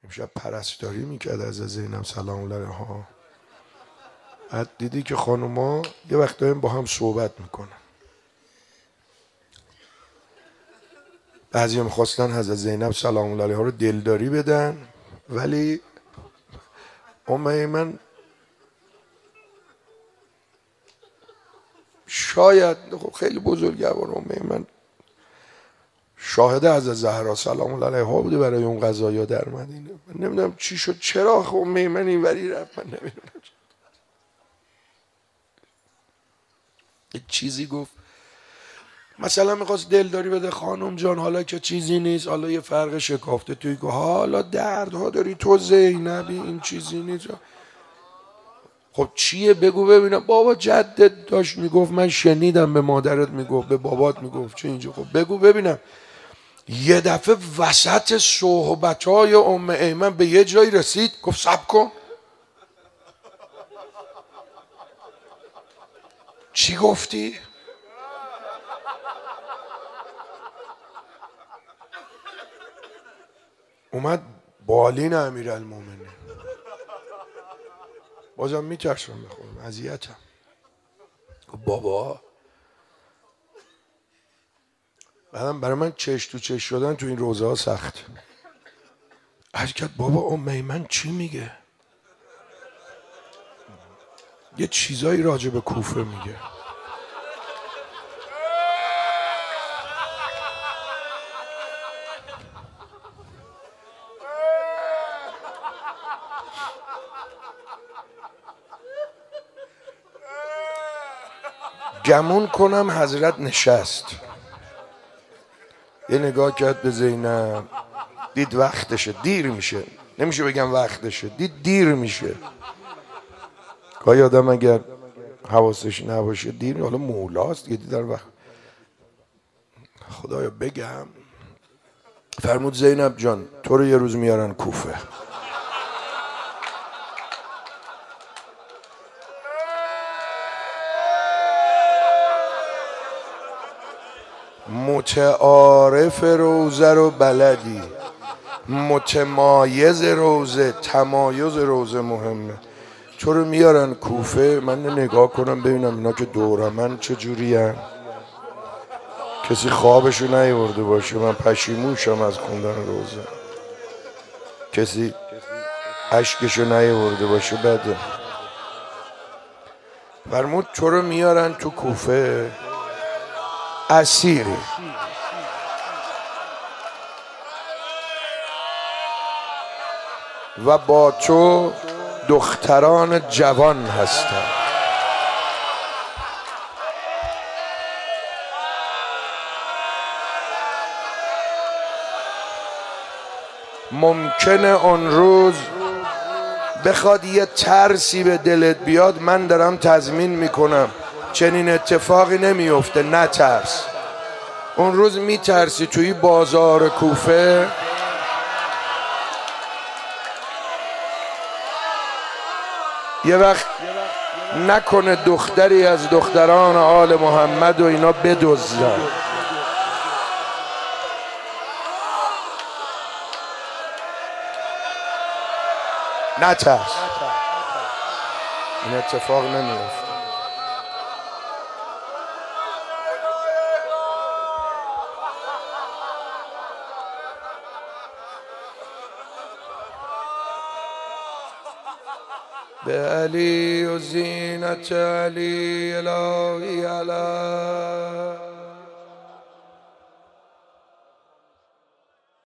امشب پرستاری میکرد از زینب سلام الله علیها. بعد دیدی که خانوما یه وقتایی با هم صحبت میکنن. بعضی میخواستن حضرت زینب سلام الله علیها رو دلداری بدن، ولی ام ایمن شاید خیلی بزرگوار ام ایمن شاهد حضرت زهرا سلام الله علیها بوده برای اون قضایا در مدینه. من نمیدونم چی شد، چرا ام ایمن اینوری رفت، من نمیدونم. یه چیزی گفت مثلا میخواست دلداری بده، خانم جان حالا که چیزی نیست، حالا یه فرق شکافته توی که حالا دردها داری تو زینبی، این چیزی نیست. خب چیه بگو ببینم. بابا جدت داشت میگفت، من شنیدم به مادرت میگفت، به بابات میگفت، چه اینجا. خب بگو ببینم. یه دفعه وسط صحبتهای ام ایمن به یه جایی رسید، گفت صبر کن. چی گفتی؟ اومد بالین امیرالمومنین. بازم میترسم بخورم، اذیتم. بابا بعدم برای من چش تو چش شدن تو این روزه ها سخت. عرض کرد بابا ام ایمن چی میگه؟ یه چیزایی راجع به کوفه میگه. گمون کنم حضرت نشست، یه نگاه کرد به زینب، دید وقتشه، دیر میشه. نمیشه بگم وقتشه، دید دیر میشه. گاهی آدم اگر حواسش نباشه دیر، حالا مولاست، یه دیدن وقت. خدایا بگم. فرمود زینب جان تو رو یه روز میارن کوفه. متعارف روزه رو بلدی، متمایز روزه، تمایز روزه مهمه. تو رو میارن کوفه، من نگاه کنم ببینم اینا که دور من چجوری هن. کسی خوابشو نیورده باشه، من پشیموشم از خوندن روزه. کسی اشکشو نیورده باشه بده. فرمود تو رو میارن تو کوفه اسیری، و با تو دختران جوان هستن. ممکنه اون روز بخواد یه ترسی به دلت بیاد، من دارم تضمین میکنم چنین اتفاقی نمیفته. نترس. اون روز میترسی توی بازار کوفه یه وقت نکنه دختری از دختران آل محمد و اینا بدزدن. نترس، این اتفاق نمیفته. به علی و زینت علی الهی علی